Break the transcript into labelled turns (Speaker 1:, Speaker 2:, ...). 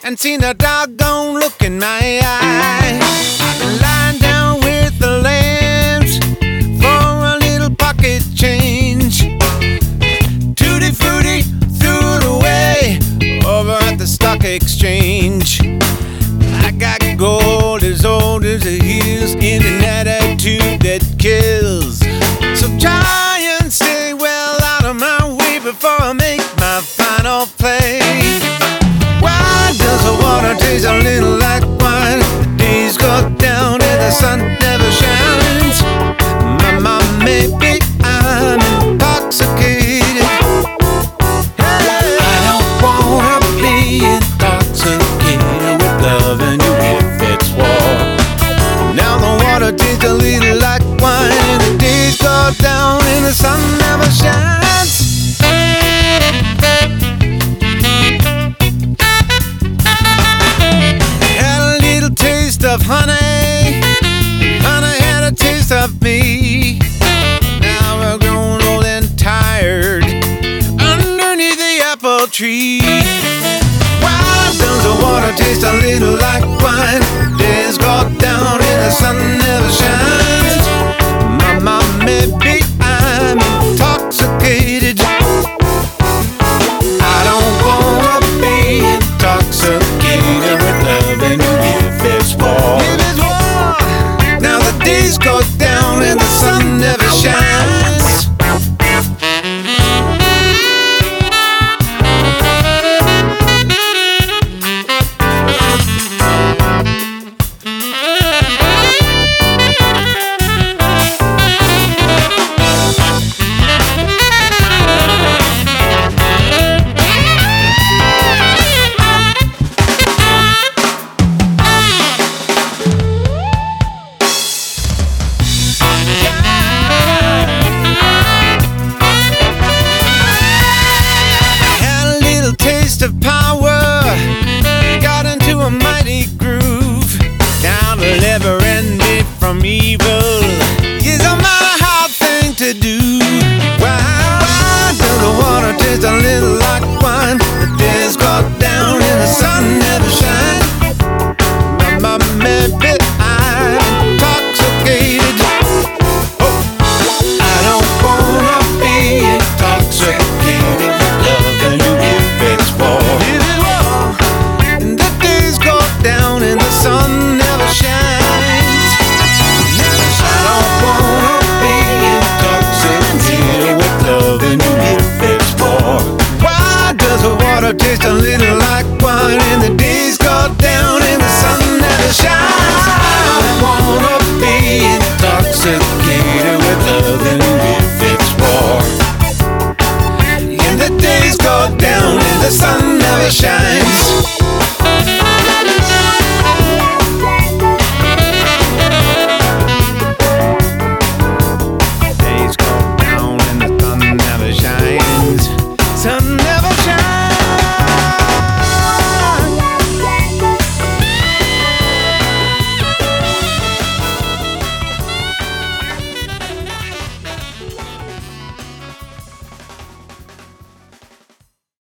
Speaker 1: and seen a doggone look in my eye. I've been lying down with the lambs for a little pocket change. Tutti frutti, threw it away over at the stock exchange. I got gold as old as the hills in an attitude that kills. So try and stay well out of my way before I make my final play. Why does the water taste a little like wine? The days go down and the sun never shines. Mama, maybe I'm intoxicated. I don't wanna be intoxicated with loving you if it's war. Now the water tastes a little like wine and the days go down and the sun never shines. Had a little taste of honey, honey had a taste of me. Now we're grown old and tired underneath the apple tree. Why does the water taste a little like wine? Days go down and the sun never shines. Mama, maybe I'm intoxicated. I don't wanna be intoxicated with loving you if it's war. Now the days go down and the sun never shines. Of power, got into a mighty groove. Now to live ended from evil is a mighty hard thing to do. Why does the water taste a little like wine? The days go down and the sun never shines. Mama, maybe I'm intoxicated. Oh, I don't wanna be intoxicated with loving you if it's war. And the days go down and the sun never shines. I don't wanna be intoxicated with loving you if it's war. Why does the water taste a little like wine and the days